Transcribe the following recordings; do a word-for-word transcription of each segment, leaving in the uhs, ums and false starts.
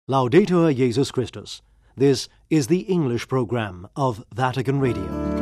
Laudetur Jesus Christus. This is the English program of Vatican Radio.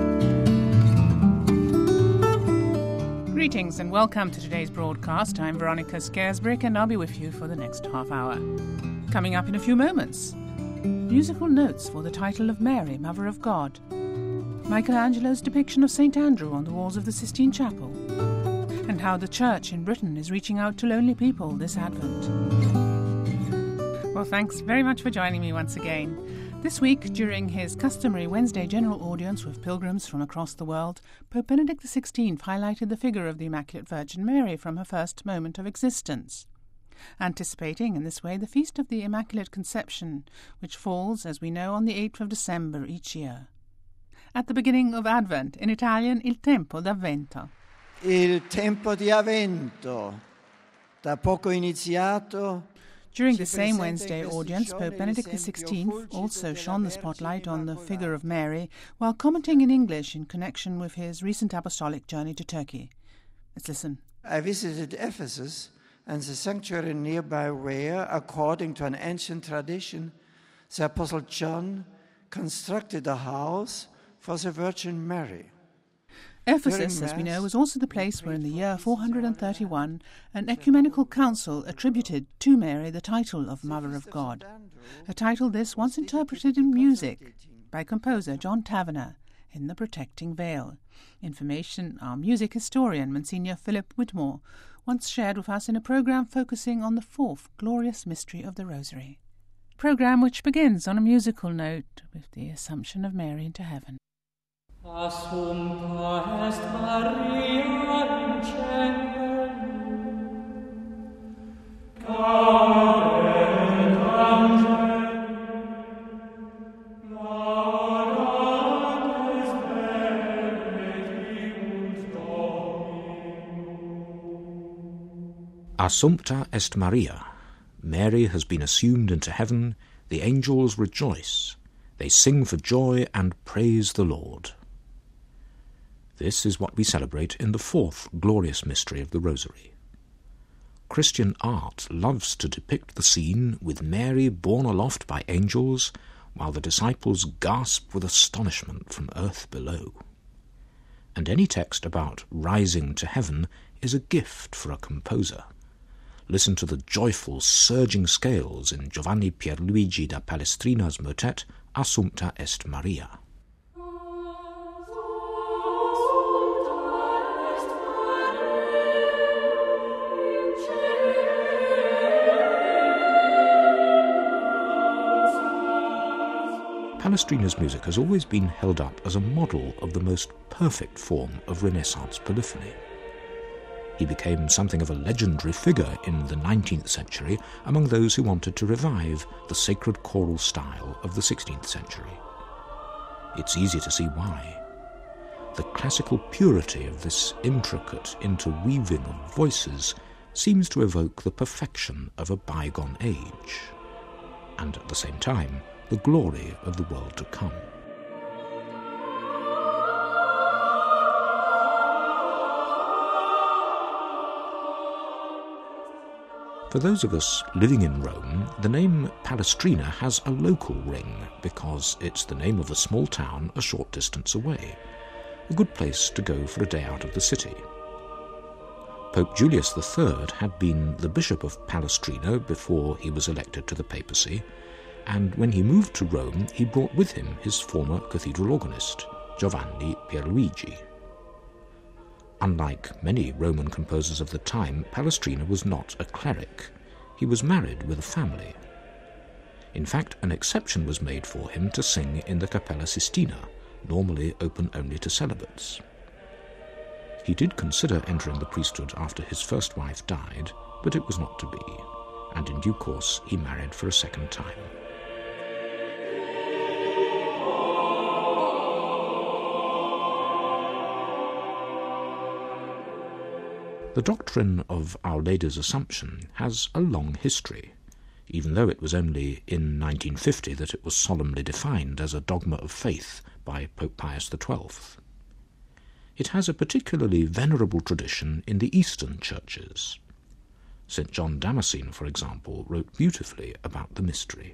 Greetings and welcome to today's broadcast. I'm Veronica Scaresbrick and I'll be with you for the next half hour. Coming up in a few moments, musical notes for the title of Mary, Mother of God, Michelangelo's depiction of Saint Andrew on the walls of the Sistine Chapel, and how the Church in Britain is reaching out to lonely people this Advent. Well, thanks very much for joining me once again. This week, during his customary Wednesday general audience with pilgrims from across the world, Pope Benedict the sixteenth highlighted the figure of the Immaculate Virgin Mary from her first moment of existence, anticipating in this way the Feast of the Immaculate Conception, which falls, as we know, on the eighth of December each year. At the beginning of Advent, in Italian, il tempo d'avvento. Il tempo di avvento, da poco iniziato. During the same Wednesday audience, Pope Benedict the sixteenth also shone the spotlight on the figure of Mary while commenting in English in connection with his recent apostolic journey to Turkey. Let's listen. I visited Ephesus and the sanctuary nearby where, according to an ancient tradition, the Apostle John constructed a house for the Virgin Mary. Ephesus, as we know, was also the place where in the year four hundred thirty-one an ecumenical council attributed to Mary the title of Mother of God, a title this once interpreted in music by composer John Tavener in The Protecting Veil, information our music historian Monsignor Philip Whitmore once shared with us in a programme focusing on the fourth glorious mystery of the Rosary, a programme which begins on a musical note with the Assumption of Mary into heaven. Assumpta est Maria in caelum, cadet angelum, laudatis benedictus Dominum. Assumpta est Maria. Mary has been assumed into heaven. The angels rejoice. They sing for joy and praise the Lord. This is what we celebrate in the fourth glorious mystery of the Rosary. Christian art loves to depict the scene with Mary borne aloft by angels, while the disciples gasp with astonishment from earth below. And any text about rising to heaven is a gift for a composer. Listen to the joyful, surging scales in Giovanni Pierluigi da Palestrina's motet Assumpta est Maria. Palestrina's music has always been held up as a model of the most perfect form of Renaissance polyphony. He became something of a legendary figure in the nineteenth century among those who wanted to revive the sacred choral style of the sixteenth century. It's easy to see why. The classical purity of this intricate interweaving of voices seems to evoke the perfection of a bygone age, and at the same time, the glory of the world to come. For those of us living in Rome, the name Palestrina has a local ring because it's the name of a small town a short distance away, a good place to go for a day out of the city. Pope Julius the third had been the Bishop of Palestrina before he was elected to the papacy, and when he moved to Rome, he brought with him his former cathedral organist, Giovanni Pierluigi. Unlike many Roman composers of the time, Palestrina was not a cleric. He was married with a family. In fact, an exception was made for him to sing in the Cappella Sistina, normally open only to celibates. He did consider entering the priesthood after his first wife died, but it was not to be, and in due course he married for a second time. The doctrine of Our Lady's Assumption has a long history, even though it was only in nineteen fifty that it was solemnly defined as a dogma of faith by Pope Pius the twelfth. It has a particularly venerable tradition in the Eastern churches. Saint John Damascene, for example, wrote beautifully about the mystery.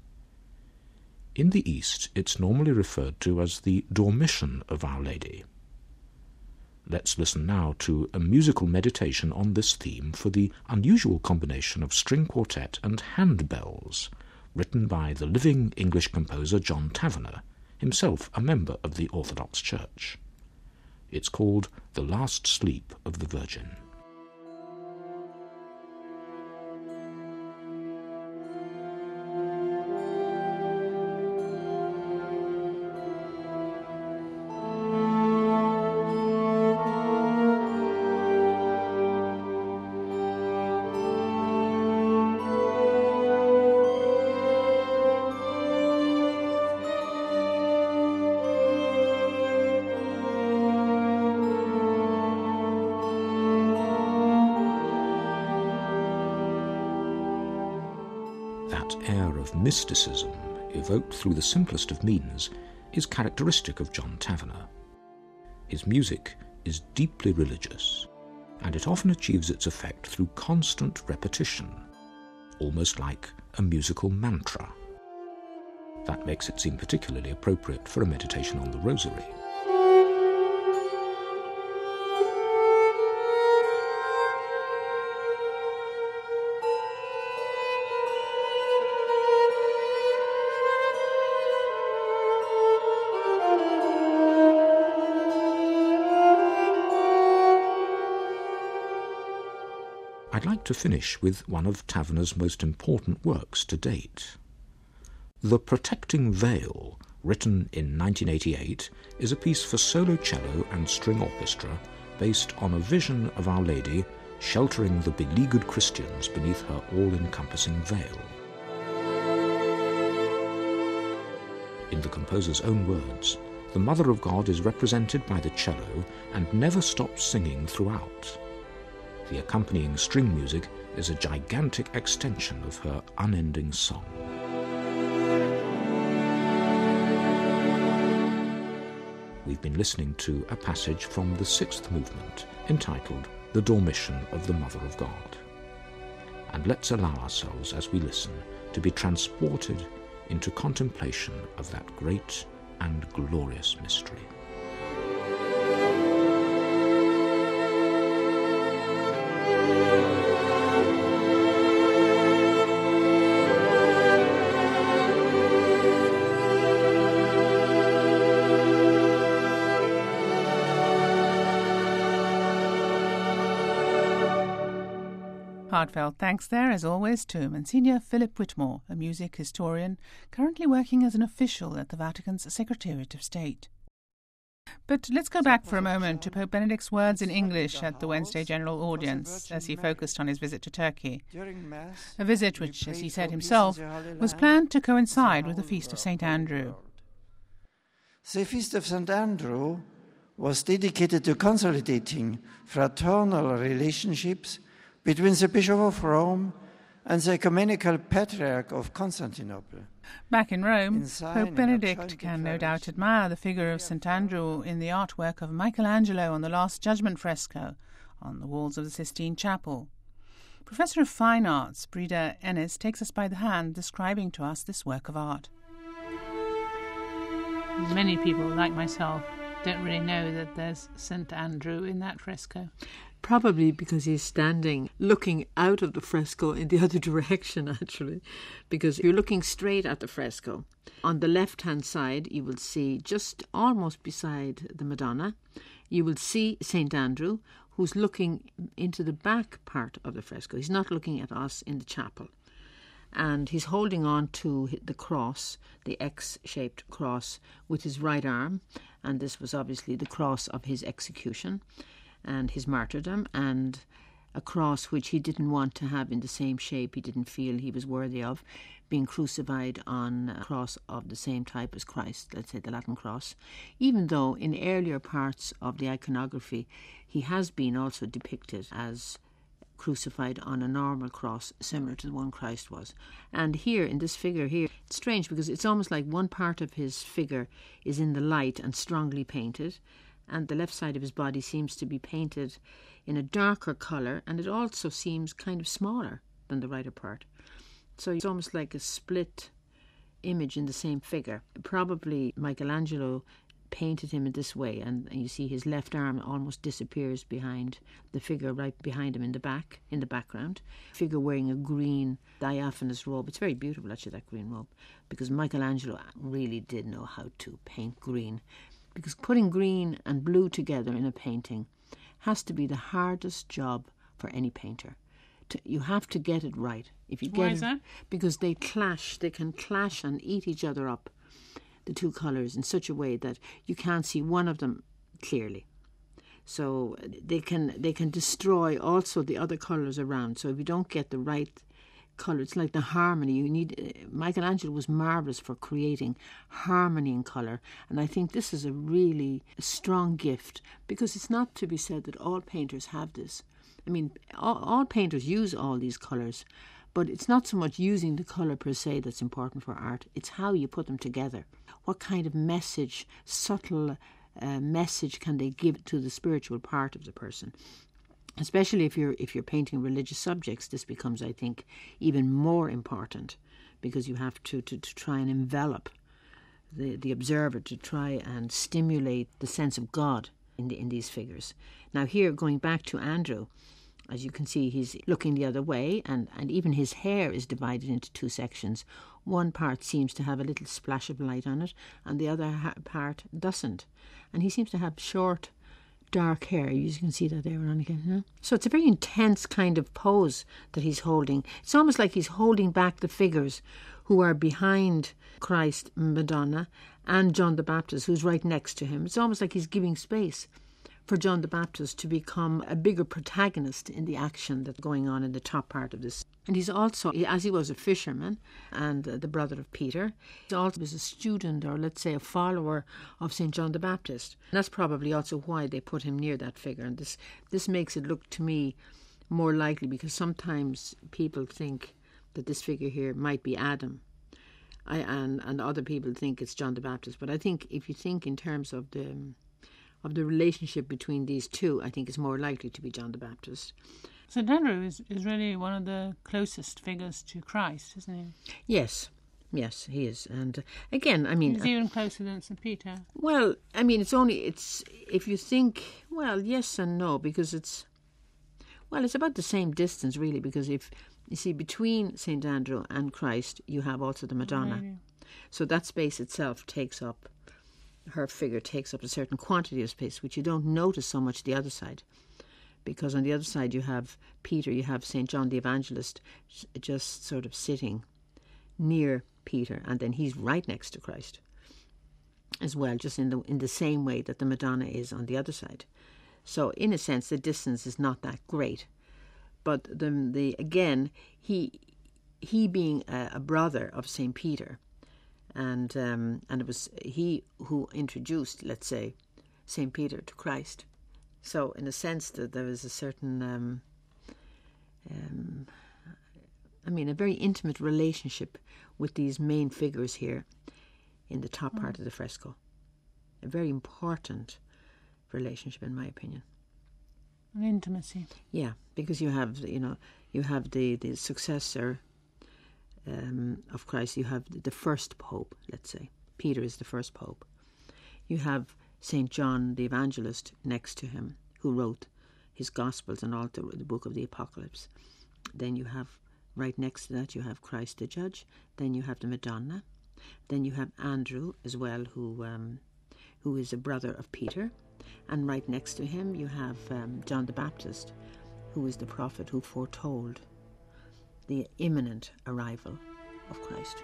In the East, it's normally referred to as the Dormition of Our Lady. Let's listen now to a musical meditation on this theme for the unusual combination of string quartet and handbells, written by the living English composer John Tavener, himself a member of the Orthodox Church. It's called The Last Sleep of the Virgin. That air of mysticism, evoked through the simplest of means, is characteristic of John Tavener. His music is deeply religious, and it often achieves its effect through constant repetition, almost like a musical mantra. That makes it seem particularly appropriate for a meditation on the Rosary. I'd like to finish with one of Tavener's most important works to date. The Protecting Veil, written in nineteen eighty-eight, is a piece for solo cello and string orchestra based on a vision of Our Lady sheltering the beleaguered Christians beneath her all-encompassing veil. In the composer's own words, the Mother of God is represented by the cello and never stops singing throughout. The accompanying string music is a gigantic extension of her unending song. We've been listening to a passage from the sixth movement, entitled The Dormition of the Mother of God. And let's allow ourselves, as we listen, to be transported into contemplation of that great and glorious mystery. Heartfelt thanks there, as always, to Monsignor Philip Whitmore, a music historian currently working as an official at the Vatican's Secretariat of State. But let's go back for a moment to Pope Benedict's words in English at the Wednesday General Audience as he focused on his visit to Turkey. A visit which, as he said himself, was planned to coincide with the Feast of Saint Andrew. The Feast of Saint Andrew was dedicated to consolidating fraternal relationships between the Bishop of Rome and the Ecumenical Patriarch of Constantinople. Back in Rome, Pope Benedict can no doubt admire the figure of Saint Andrew in the artwork of Michelangelo on the Last Judgment fresco on the walls of the Sistine Chapel. Professor of Fine Arts, Breda Ennis, takes us by the hand, describing to us this work of art. Many people, like myself, don't really know that there's Saint Andrew in that fresco. Probably because he's standing, looking out of the fresco in the other direction, actually. Because if you're looking straight at the fresco, on the left-hand side, you will see, just almost beside the Madonna, you will see Saint Andrew, who's looking into the back part of the fresco. He's not looking at us in the chapel. And he's holding on to the cross, the X-shaped cross, with his right arm. And this was obviously the cross of his execution and his martyrdom, and a cross which he didn't want to have in the same shape. He didn't feel he was worthy of being crucified on a cross of the same type as Christ, let's say the Latin cross, even though in earlier parts of the iconography he has been also depicted as crucified on a normal cross similar to the one Christ was. And here, in this figure here, it's strange because it's almost like one part of his figure is in the light and strongly painted, and the left side of his body seems to be painted in a darker colour, and it also seems kind of smaller than the right part. So it's almost like a split image in the same figure. Probably Michelangelo painted him in this way, and you see his left arm almost disappears behind the figure right behind him in the back, in the background. Figure wearing a green diaphanous robe. It's very beautiful, actually, that green robe, because Michelangelo really did know how to paint green, because putting green and blue together in a painting has to be the hardest job for any painter. To, you have to get it right. If you get Why is it, that? Because they clash, they can clash and eat each other up, the two colours, in such a way that you can't see one of them clearly. So they can they can destroy also the other colours around. So if you don't get the right colour, it's like the harmony. You need. Uh, Michelangelo was marvellous for creating harmony in colour, and I think this is a really strong gift, because it's not to be said that all painters have this. I mean, all, all painters use all these colours, but it's not so much using the colour per se that's important for art. It's how you put them together. What kind of message, subtle uh, message can they give to the spiritual part of the person? Especially if you're if you're painting religious subjects, this becomes, I think, even more important, because you have to, to, to try and envelop the, the observer, to try and stimulate the sense of God in the, in these figures. Now here, going back to Andrew, as you can see, he's looking the other way, and, and even his hair is divided into two sections. One part seems to have a little splash of light on it, and the other ha- part doesn't. And he seems to have short, dark hair. You can see that there, Veronica. Huh? So it's a very intense kind of pose that he's holding. It's almost like he's holding back the figures who are behind Christ, Madonna, and John the Baptist, who's right next to him. It's almost like he's giving space for John the Baptist to become a bigger protagonist in the action that's going on in the top part of this. And he's also, as he was a fisherman and uh, the brother of Peter, he also was a student, or let's say a follower of Saint John the Baptist. And that's probably also why they put him near that figure. And this, this makes it look to me more likely, because sometimes people think that this figure here might be Adam. I, and, and other people think it's John the Baptist. But I think if you think in terms of the... of the relationship between these two, I think it's more likely to be John the Baptist. Saint Andrew is, is really one of the closest figures to Christ, isn't he? Yes, yes, he is. And uh, again, I mean... He's even closer than Saint Peter. Well, I mean, it's only, it's, if you think, well, yes and no, because it's, well, it's about the same distance, really, because if, you see, between Saint Andrew and Christ, you have also the Madonna. Really? So that space itself takes up, her figure takes up a certain quantity of space, which you don't notice so much the other side. Because on the other side you have Peter, you have Saint John the Evangelist just sort of sitting near Peter, and then he's right next to Christ as well, just in the in the same way that the Madonna is on the other side. So in a sense the distance is not that great. But the, the again, he he being a, a brother of Saint Peter, And um, and it was he who introduced, let's say, Saint Peter to Christ. So in a sense that there was a certain, um, um, I mean, a very intimate relationship with these main figures here in the top mm. part of the fresco. A very important relationship, in my opinion. An intimacy. Yeah, because you have, you know, you have the, the successor Um, of Christ. You have the first pope, let's say. Peter is the first pope. You have Saint John the Evangelist next to him, who wrote his Gospels and all the, the book of the Apocalypse. Then you have, right next to that, you have Christ the Judge. Then you have the Madonna. Then you have Andrew as well, who um, who is a brother of Peter. And right next to him you have um, John the Baptist, who is the prophet who foretold the imminent arrival of Christ.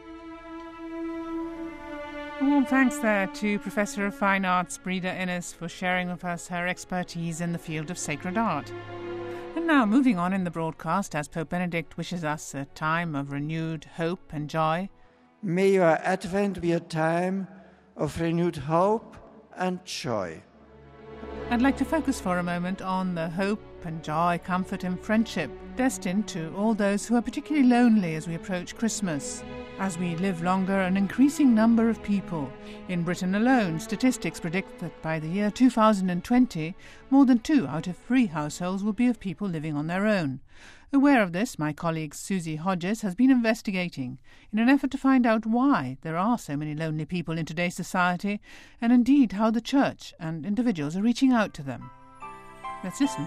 Warm thanks there to Professor of Fine Arts Breda Innes for sharing with us her expertise in the field of sacred art. And now, moving on in the broadcast, as Pope Benedict wishes us a time of renewed hope and joy. May your Advent be a time of renewed hope and joy. I'd like to focus for a moment on the hope and joy, comfort and friendship destined to all those who are particularly lonely as we approach Christmas. As we live longer, an increasing number of people. In Britain alone, statistics predict that by the year two thousand twenty, more than two out of three households will be of people living on their own. Aware of this, my colleague Susie Hodges has been investigating in an effort to find out why there are so many lonely people in today's society, and indeed how the Church and individuals are reaching out to them. Let's listen.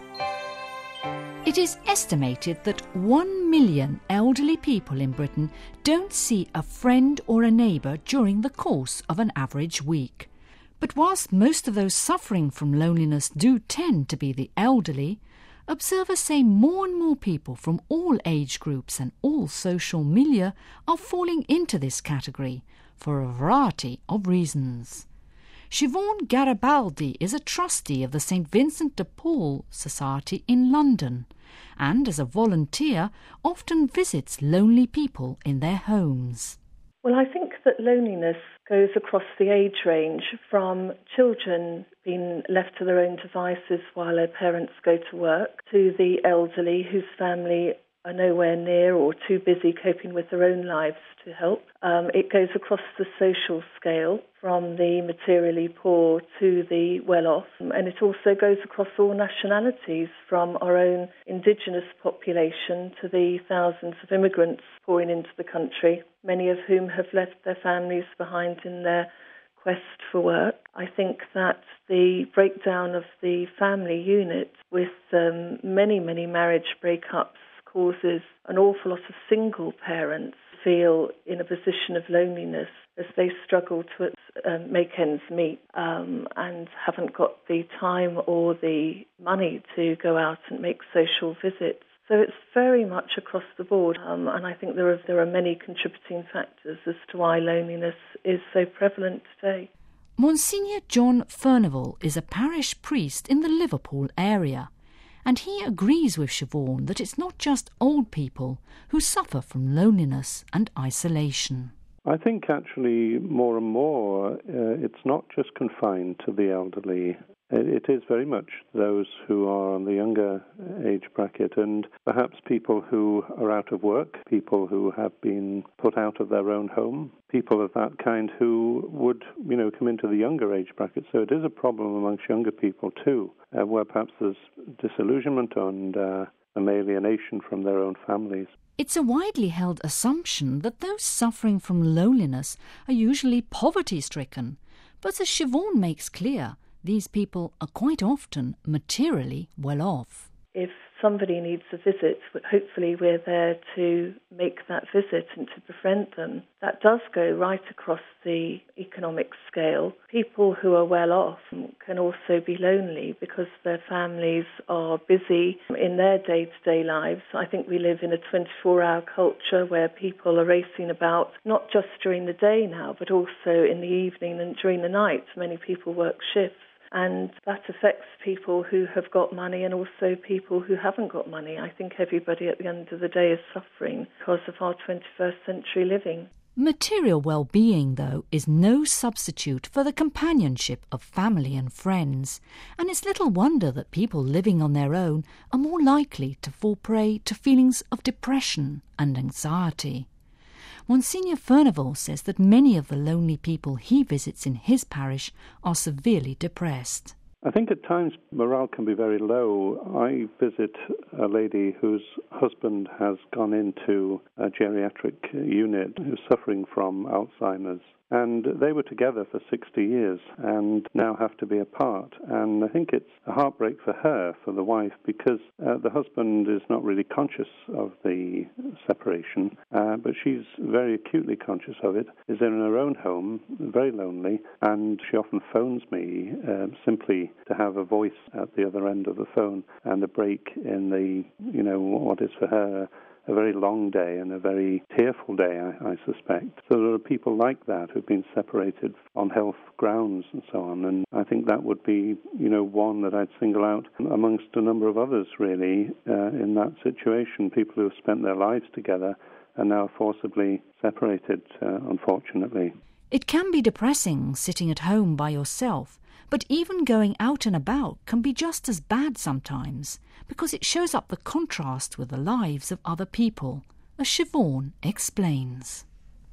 It is estimated that one million elderly people in Britain don't see a friend or a neighbour during the course of an average week. But whilst most of those suffering from loneliness do tend to be the elderly, observers say more and more people from all age groups and all social milieu are falling into this category for a variety of reasons. Siobhan Garibaldi is a trustee of the Saint Vincent de Paul Society in London and, as a volunteer, often visits lonely people in their homes. Well, I think that loneliness goes across the age range from children being left to their own devices while their parents go to work to the elderly whose family are nowhere near or too busy coping with their own lives to help. Um, it goes across the social scale from the materially poor to the well-off, and it also goes across all nationalities from our own indigenous population to the thousands of immigrants pouring into the country, many of whom have left their families behind in their quest for work. I think that the breakdown of the family unit with um, many, many marriage breakups causes an awful lot of single parents feel in a position of loneliness as they struggle to um, make ends meet um, and haven't got the time or the money to go out and make social visits. So it's very much across the board, um, and I think there are, there are many contributing factors as to why loneliness is so prevalent today. Monsignor John Furnival is a parish priest in the Liverpool area, and he agrees with Siobhan that it's not just old people who suffer from loneliness and isolation. I think actually more and more uh, it's not just confined to the elderly. It is very much those who are on the younger age bracket and perhaps people who are out of work, people who have been put out of their own home, people of that kind who would, you know, come into the younger age bracket. So it is a problem amongst younger people too, uh, where perhaps there's disillusionment and uh, an alienation from their own families. It's a widely held assumption that those suffering from loneliness are usually poverty-stricken, but as Siobhan makes clear, these people are quite often materially well off. If somebody needs a visit, hopefully we're there to make that visit and to befriend them. That does go right across the economic scale. People who are well off can also be lonely because their families are busy in their day-to-day lives. I think we live in a twenty-four hour culture where people are racing about, not just during the day now, but also in the evening and during the night. Many people work shifts. And that affects people who have got money and also people who haven't got money. I think everybody at the end of the day is suffering because of our twenty-first century living. Material well-being, though, is no substitute for the companionship of family and friends, and it's little wonder that people living on their own are more likely to fall prey to feelings of depression and anxiety. Monsignor Furnival says that many of the lonely people he visits in his parish are severely depressed. I think at times morale can be very low. I visit a lady whose husband has gone into a geriatric unit who's suffering from Alzheimer's. And they were together for sixty years and now have to be apart. And I think it's a heartbreak for her, for the wife, because uh, the husband is not really conscious of the separation, uh, but she's very acutely conscious of it, is in her own home, very lonely, and she often phones me uh, simply to have a voice at the other end of the phone and a break in the, you know, what is for her a very long day and a very tearful day, I, I suspect. So there are people like that who've been separated on health grounds and so on, and I think that would be, you know, one that I'd single out amongst a number of others, really, uh, in that situation, people who have spent their lives together and now forcibly separated, uh, unfortunately. It can be depressing sitting at home by yourself, but even going out and about can be just as bad sometimes, because it shows up the contrast with the lives of other people, as Siobhan explains.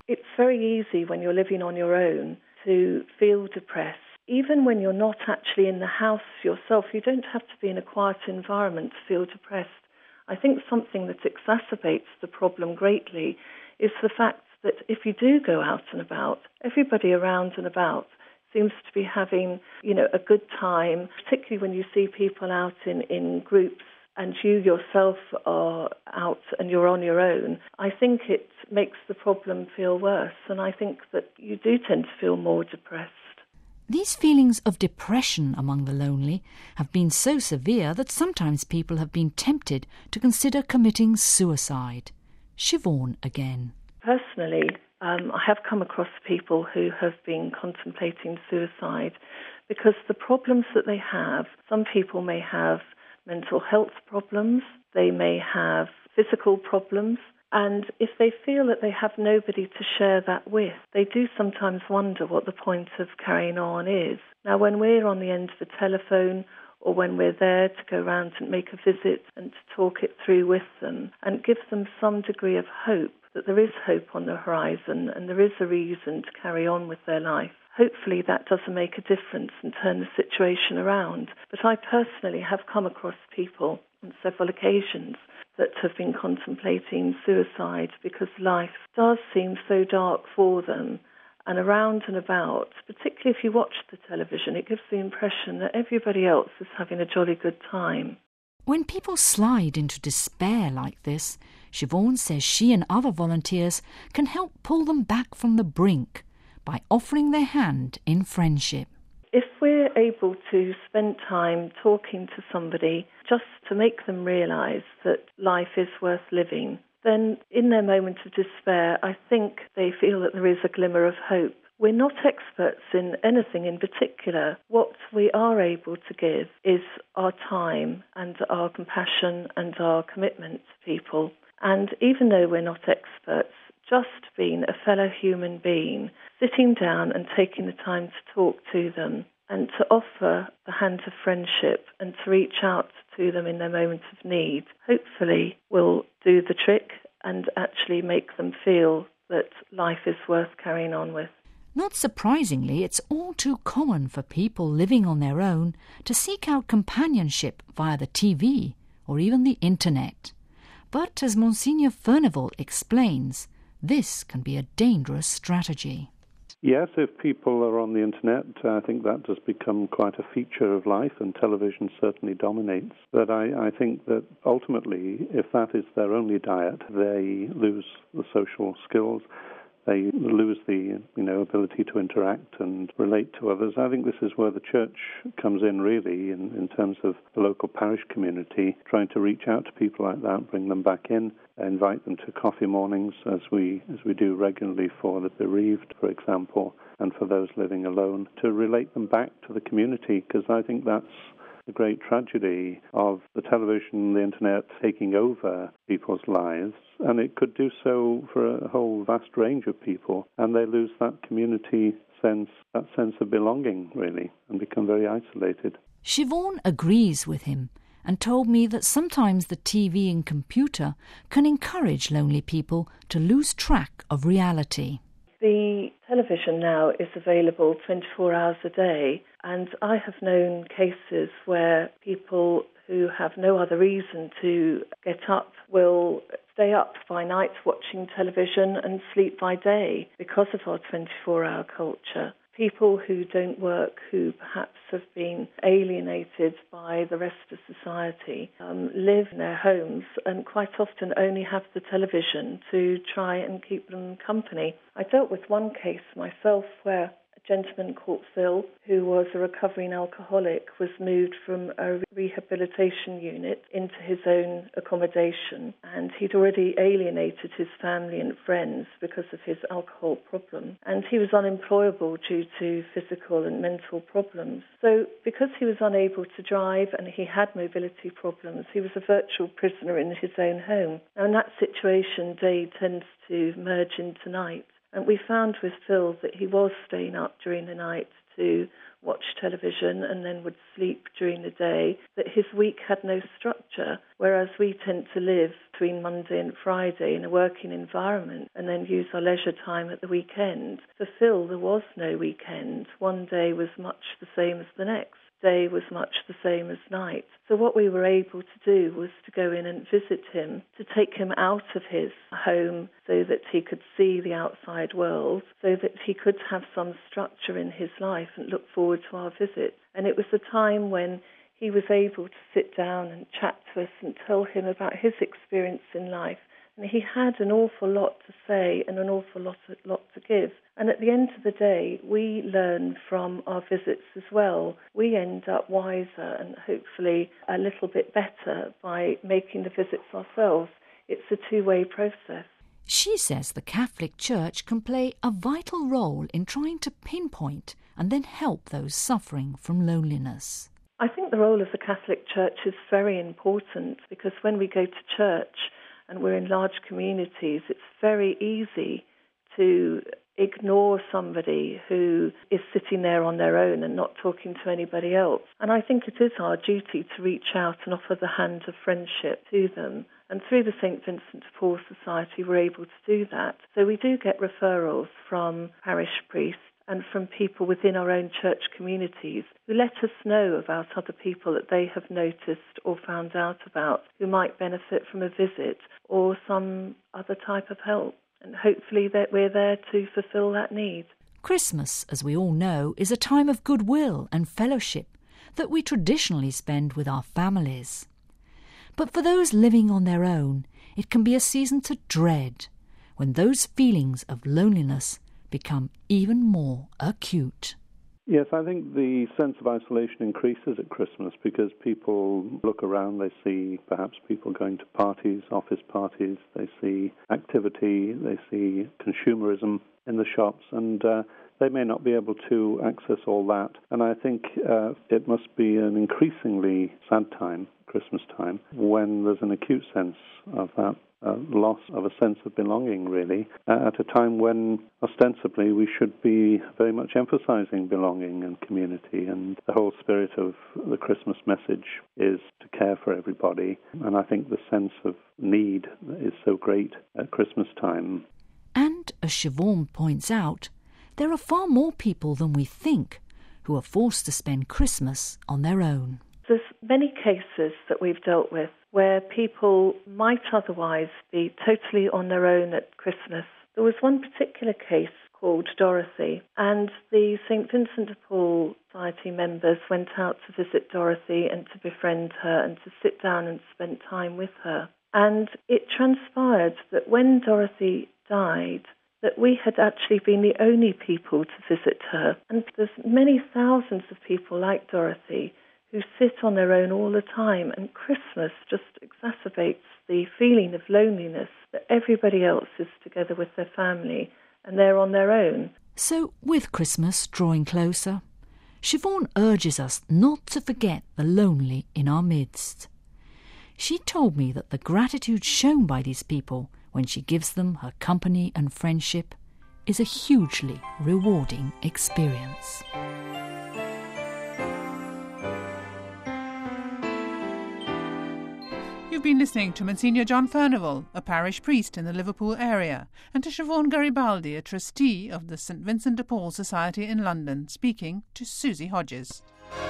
it's very easy when you're living on your own to feel depressed. Even when you're not actually in the house yourself, you don't have to be in a quiet environment to feel depressed. I think something that exacerbates the problem greatly is the fact that if you do go out and about, everybody around and about seems to be having, you know, a good time, particularly when you see people out in, in groups and you yourself are out and you're on your own. I think it makes the problem feel worse, and I think that you do tend to feel more depressed. These feelings of depression among the lonely have been so severe that sometimes people have been tempted to consider committing suicide. Siobhan again. Personally, um, I have come across people who have been contemplating suicide because the problems that they have, some people may have mental health problems, they may have physical problems, and if they feel that they have nobody to share that with, they do sometimes wonder what the point of carrying on is. Now, when we're on the end of the telephone or when we're there to go round and make a visit and to talk it through with them and give them some degree of hope that there is hope on the horizon and there is a reason to carry on with their life, hopefully that doesn't make a difference and turn the situation around. But I personally have come across people on several occasions that have been contemplating suicide because life does seem so dark for them. And around and about, particularly if you watch the television, it gives the impression that everybody else is having a jolly good time. When people slide into despair like this, Siobhan says she and other volunteers can help pull them back from the brink by offering their hand in friendship. If we're able to spend time talking to somebody just to make them realise that life is worth living, then in their moment of despair, I think they feel that there is a glimmer of hope. We're not experts in anything in particular. What we are able to give is our time and our compassion and our commitment to people. And even though we're not experts, just being a fellow human being, sitting down and taking the time to talk to them and to offer the hand of friendship and to reach out to them in their moments of need, hopefully will do the trick and actually make them feel that life is worth carrying on with. Not surprisingly, it's all too common for people living on their own to seek out companionship via the T V or even the internet. But as Monsignor Furnival explains, this can be a dangerous strategy. Yes, if people are on the internet, I think that does become quite a feature of life, and television certainly dominates. But I, I think that ultimately, if that is their only diet, they lose the social skills. They lose the, you know, ability to interact and relate to others. I think this is where the church comes in, really, in, in terms of the local parish community, trying to reach out to people like that, bring them back in, invite them to coffee mornings, as we as we do regularly for the bereaved, for example, and for those living alone, to relate them back to the community, because I think that's the great tragedy of the television, the internet taking over people's lives, and it could do so for a whole vast range of people, and they lose that community sense, that sense of belonging, really, and become very isolated. Siobhan agrees with him and told me that sometimes the T V and computer can encourage lonely people to lose track of reality. The television now is available twenty-four hours a day, and I have known cases where people who have no other reason to get up will stay up by night watching television and sleep by day because of our twenty-four hour culture. People who don't work, who perhaps have been alienated by the rest of society, um, live in their homes and quite often only have the television to try and keep them company. I dealt with one case myself where a gentleman caught Phil, who was a recovering alcoholic, was moved from a rehabilitation unit into his own accommodation, and he'd already alienated his family and friends because of his alcohol problem, and he was unemployable due to physical and mental problems. So because he was unable to drive and he had mobility problems, he was a virtual prisoner in his own home. Now in that situation, day tends to merge into night. And we found with Phil that he was staying up during the night to watch television and then would sleep during the day, that his week had no structure, whereas we tend to live between Monday and Friday in a working environment and then use our leisure time at the weekend. For Phil, there was no weekend. One day was much the same as the next. Day was much the same as night. So what we were able to do was to go in and visit him, to take him out of his home so that he could see the outside world, so that he could have some structure in his life and look forward to our visit. And it was a time when he was able to sit down and chat to us and tell him about his experience in life. And he had an awful lot to say and an awful lot, lot to give. And at the end of the day, we learn from our visits as well. We end up wiser and hopefully a little bit better by making the visits ourselves. It's a two-way process. She says the Catholic Church can play a vital role in trying to pinpoint and then help those suffering from loneliness. I think the role of the Catholic Church is very important because when we go to church and we're in large communities, it's very easy to ignore somebody who is sitting there on their own and not talking to anybody else. And I think it is our duty to reach out and offer the hand of friendship to them. And through the Saint Vincent de Paul Society, we're able to do that. So we do get referrals from parish priests and from people within our own church communities who let us know about other people that they have noticed or found out about who might benefit from a visit or some other type of help. And hopefully that we're there to fulfil that need. Christmas, as we all know, is a time of goodwill and fellowship that we traditionally spend with our families. But for those living on their own, it can be a season to dread, when those feelings of loneliness become even more acute. Yes, I think the sense of isolation increases at Christmas because people look around, they see perhaps people going to parties, office parties, they see activity, they see consumerism in the shops, and uh, they may not be able to access all that. And I think uh, it must be an increasingly sad time, Christmas time, when there's an acute sense of that Uh, loss of a sense of belonging, really, uh, at a time when ostensibly we should be very much emphasizing belonging and community, and the whole spirit of the Christmas message is to care for everybody. And I think the sense of need is so great at Christmas time. And, as Siobhan points out, there are far more people than we think who are forced to spend Christmas on their own. There's many cases that we've dealt with where people might otherwise be totally on their own at Christmas. There was one particular case called Dorothy, and the Saint Vincent de Paul Society members went out to visit Dorothy and to befriend her and to sit down and spend time with her. And it transpired that when Dorothy died, that we had actually been the only people to visit her. And there's many thousands of people like Dorothy who sit on their own all the time, and Christmas just exacerbates the feeling of loneliness that everybody else is together with their family and they're on their own. So, with Christmas drawing closer, Siobhan urges us not to forget the lonely in our midst. She told me that the gratitude shown by these people when she gives them her company and friendship is a hugely rewarding experience. You've been listening to Monsignor John Furnival, a parish priest in the Liverpool area, and to Siobhan Garibaldi, a trustee of the Saint Vincent de Paul Society in London, speaking to Susie Hodges.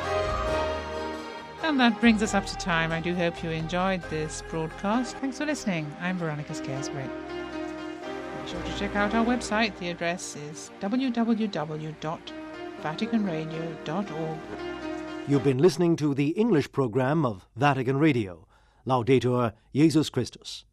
And that brings us up to time. I do hope you enjoyed this broadcast. Thanks for listening. I'm Veronica Scaresbury. Be sure to check out our website. The address is w w w dot vatican radio dot org. You've been listening to the English program of Vatican Radio. Laudetur Jesus Christus.